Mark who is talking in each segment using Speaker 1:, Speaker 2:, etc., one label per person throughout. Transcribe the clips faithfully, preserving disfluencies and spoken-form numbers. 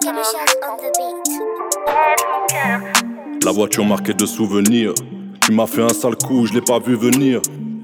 Speaker 1: La voiture marquée de souvenirs. Tu m'as fait un sale coup, je l'ai pas vu venir.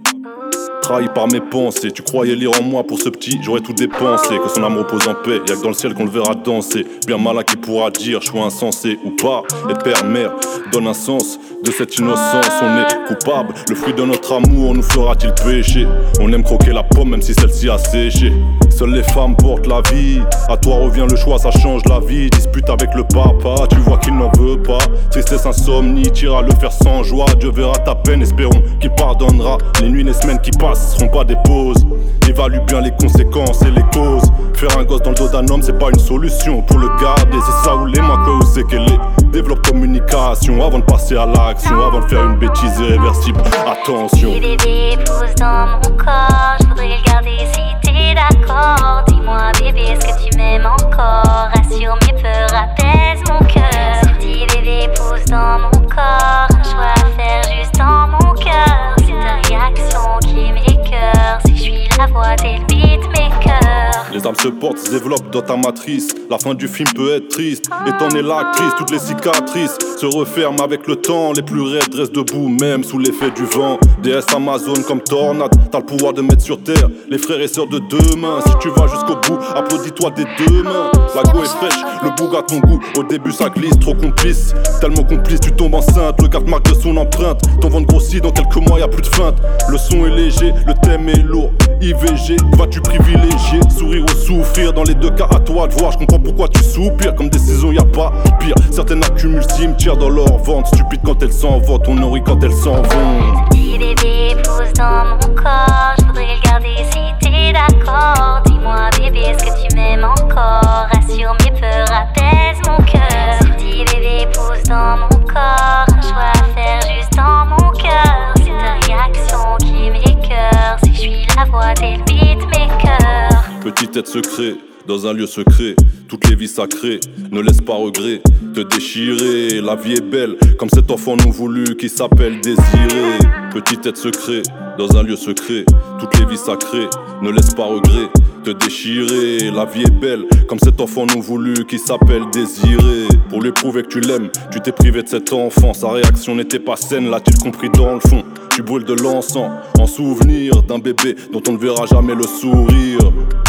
Speaker 1: Trahi par mes pensées, tu croyais lire en moi pour ce petit, j'aurais tout dépensé. Que son âme repose en paix, y'a que dans le ciel qu'on le verra danser. Bien malin qui pourra dire, choix insensé ou pas. Et père, mère, donne un sens de cette innocence. On est coupable, le fruit de notre amour nous fera-t-il pécher? On aime croquer la pomme même si celle-ci a séché. Seules les femmes portent la vie, à toi revient le choix, ça change la vie. Dispute avec le papa, tu vois qu'il n'en veut pas. Tristesse, insomnie, t'iras le faire sans joie. Dieu verra ta peine, espérons qu'il pardonnera. Les nuits, les semaines qui passent seront pas des pauses. Évalue bien les conséquences et les causes. Faire un gosse dans le dos d'un homme, c'est pas une solution. Pour le garder, c'est ça ou les mains que où c'est qu'elle est. Développe communication avant de passer à l'action, avant de faire une bêtise irréversible. Attention.
Speaker 2: J'ai des dépouses dans mon corps, je voudrais le garder si t'es d'accord. Dis-moi bébé, est-ce que tu m'aimes encore? Rassure mes peurs, apaise mon cœur. J'ai des dépouses dans mon corps, un choix à faire juste dans mon cœur. C'est ta réaction qui m'écoeure, si je suis la voix des beatmakers.
Speaker 1: Les âmes se portent, se développent dans ta matrice. La fin du film peut être triste, étant est l'actrice. Toutes les cicatrices se referment avec le temps. Les plus raides restent debout, même sous l'effet du vent. Déesse Amazon comme tornade, t'as le pouvoir de mettre sur terre les frères et sœurs de demain. Si tu vas jusqu'au bout, applaudis-toi des deux mains. La go est fraîche, le boug a ton goût. Au début ça glisse, trop complice. Tellement complice, tu tombes enceinte. Le garde marque de son empreinte. Ton ventre grossit, dans quelques mois y'a plus de feinte. Le son est léger, le thème est lourd. I V G, vas-tu privilégier? Sourire ou souffrir, dans les deux cas à toi de voir. Je comprends pourquoi tu soupires, comme décision y a pas pire. Certaines accumulent cimetière dans leur ventre. Stupide quand elles s'en vont, on nourrit quand elles s'en vont.
Speaker 2: J'ai des dépouses dans mon corps, je voudrais le garder si t'es d'accord. Dis-moi bébé, est-ce que tu m'aimes encore? Rassure mes peurs, apaise mon cœur. J'ai des dépouses dans mon corps, un choix à faire juste dans mon cœur. C'est ta réaction qui m'écoeure, si je suis la voix des beatmakers.
Speaker 1: Petit être secret, dans un lieu secret, toutes les vies sacrées, ne laisse pas regret te déchirer. La vie est belle, comme cet enfant non voulu qui s'appelle Désiré. Petit être secret, dans un lieu secret, toutes les vies sacrées, ne laisse pas regret te déchirer. La vie est belle, comme cet enfant non voulu qui s'appelle Désiré. Pour lui prouver que tu l'aimes, tu t'es privé de cet enfant. Sa réaction n'était pas saine, l'a-t-il compris dans le fond? Tu brûles de l'encens, en souvenir d'un bébé dont on ne verra jamais le sourire.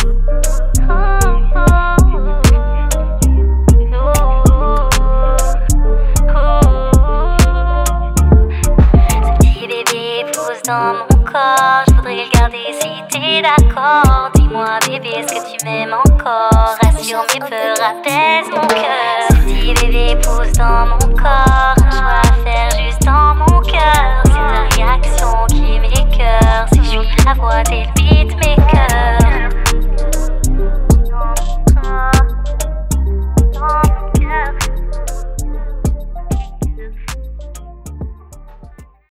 Speaker 2: Dans mon corps, je voudrais le garder si t'es d'accord. Dis-moi bébé, est-ce que tu m'aimes encore? Rassure mes peurs, apaise mon cœur. J'ai des dépouses dans mon corps, un choix à faire juste dans mon cœur. C'est ta réaction qui m'écoeure, si je suis la voix des beatmakers.